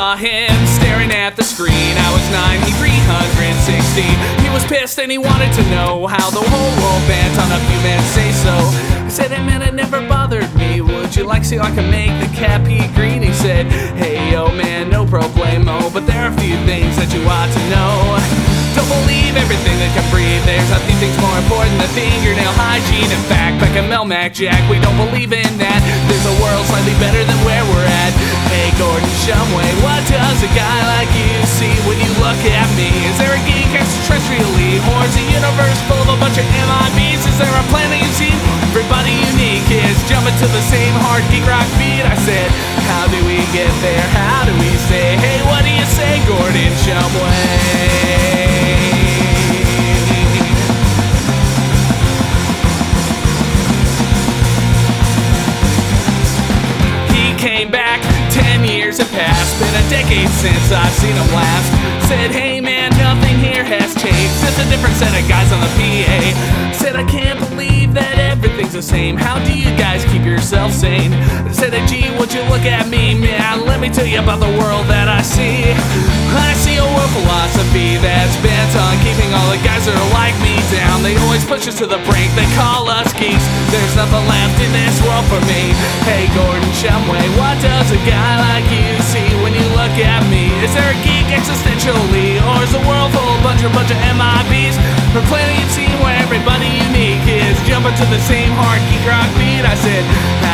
saw him staring at the screen. I was 9360. He was pissed and he wanted to know how the whole world bent on a few men say so. I said, hey man, it never bothered me. Would you like to see how I can make the cat pee green? He said, hey yo man, no problemo, but there are a few things that you ought to know. Don't believe everything that can breathe. There's a few things more important than fingernail hygiene. In fact, back at Melmac Jack, we don't believe in that. There's a world slightly better than where we're at. Hey Gordon Shumway, what does a guy like you see when you look at me? Is there a geek extraterrestrially, or is a universe full of a bunch of MIBs? Is there a planet you've seen? Everybody unique is jumping to the same hard geek rock beat. I said, how do we get there? How do we say, hey, what do you say, Gordon Shumway? Came back, 10 years have passed, been a decade since I've seen him last. Said, hey man, nothing here has changed, just a different set of guys on the PA. Said, I can't believe that everything's the same, how do you guys keep yourself sane? Said, gee, would you look at me, man, let me tell you about the world that I see. I see a world philosophy that's bent on keeping all the guys that are like me down. They always push us to the brink, they call us geeks. There's nothing left in this world for me. Hey Gordon Shumway, what does a guy like you see when you look at me? Is there a geek existentially, or is the world full of bunch of MIBs? Or planet you've seen where everybody unique is jumping to the same hard geek rock beat? I said,